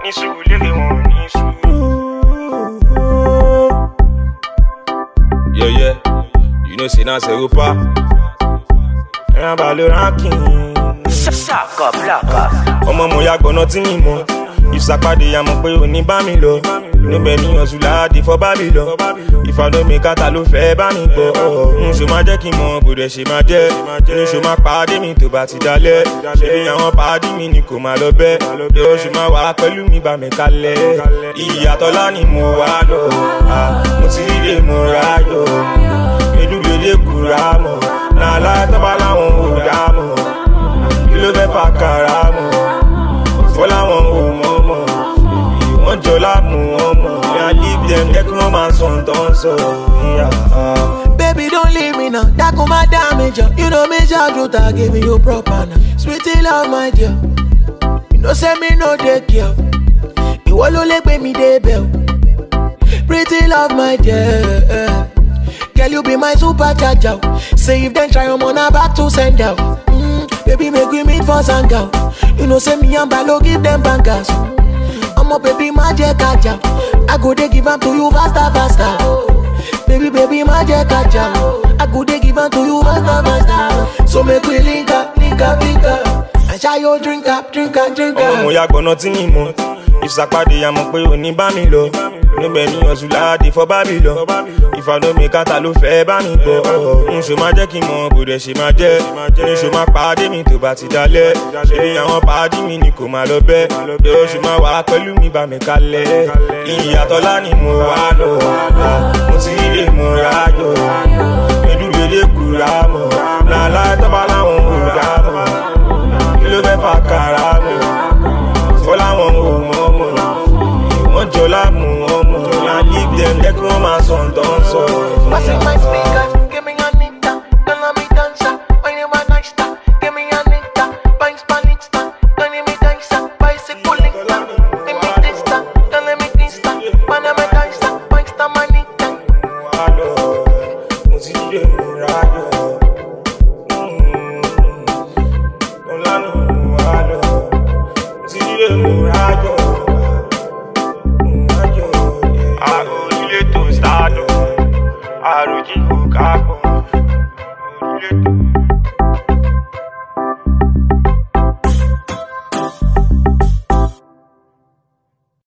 ní sùúrù lérè wọn ní sùúrù. Yeah, you know say that's Europa. Ẹran balẹ̀ ranking. Saka blaka. Ọmọ mo ya gbọ́nà tí mi mọ̀. Ìsàpàdé ya mọ̀ pé òní bá mi lọ. Níbẹ̀ ni Ọ̀ṣùládé fọ́ bá mi lọ. Ìfàdọ́mi kàtà ló fẹ́ bá mi gbọ́. Nṣo máa jẹ́ kí n mọ bòdẹ̀ ṣe máa jẹ́. Nṣo máa pàdé mi tó bá ti dalẹ̀. Ṣé bí àwọn pàdé mi ni kò máa lọ bẹ́. Oṣù máa wà pẹ̀lú mi bá mi kalẹ̀. Ìyàtọ̀lá ni mo wà lọ. Mo ti rí lè mo ráyọ̀. Medúgbèdé kúra mọ̀. Nàlá tọ́ba láwọn ò dá mọ̀. Kí ló fẹ́ fà kàrà mọ̀? Fọ́ láwọn ò mọ̀ mọ̀. Wọ́n jọ láàmú wọn mọ̀. I leave them, jẹ́ kí wọ́n máa sọ̀n tán sọ. Baby, don't leave me now. That come my damage. You know me, Jaju, I give you proper now. Sweetie love, my dear. You know, say me no take care. You all only pay me the bill. Pretty love, my dear. Girl, you be my supercharger. Say if they try, I'm on a back to send out. Baby, make we meet for Sanga. You know, say me and Balo give them bankers. I'm a baby, magic catcher. I go they give them to you faster, faster. Baby, magic catcher. I go they give them to you faster, faster. So make we link up. And share your drink up. Ọmọ mo ya gbọ́nà tí mi mọ̀. Ìsàpàdé ya mọ̀ pé òní bá mi lọ. Níbẹ̀ ni Ọ̀ṣùládé fọ́ bá mi lọ. Ìfàdọ́mi kàtà ló fẹ́ bá mi gbọ́. Nṣo máa jẹ́ kí n mọ bòdẹ̀ ṣe máa jẹ́. Nṣo máa pàdé mi tó bá ti dalẹ̀. Ṣé bí àwọn pàdé mi ni kò máa lọ bẹ́. Oṣù máa wà pẹ̀lú mi bá mi kalẹ̀. Ìyàtọ̀lá ni mo wà lọ. Mo ti rí lè mo ráyọ̀. Medúgbèdé kúra mọ̀. Nàlá tọ́ba láwọn ò dá mọ̀. Kí ló fẹ́ fà kàrà mọ̀? Fọ́ láwọn ò mọ̀ mọ̀. Wọ́n jọ láàmú wọn mọ̀. I leave them, jẹ́ kí wọ́n máa sọ̀n tán sọ. Passing my speakers, give me a nita. Don't let me dance, when you are nice, give me a nita. Bang Spanish, don't let me dance, bicycle link, give me this, don't let me this, when I'm a dancer, bang Stamanita. Mo ti rí mo ráyọ̀. Mo lánàá mo wá lọ. Mo ti rí mo ráyọ̀. Àròlé tó sádùn, àròjì kò kápọ̀.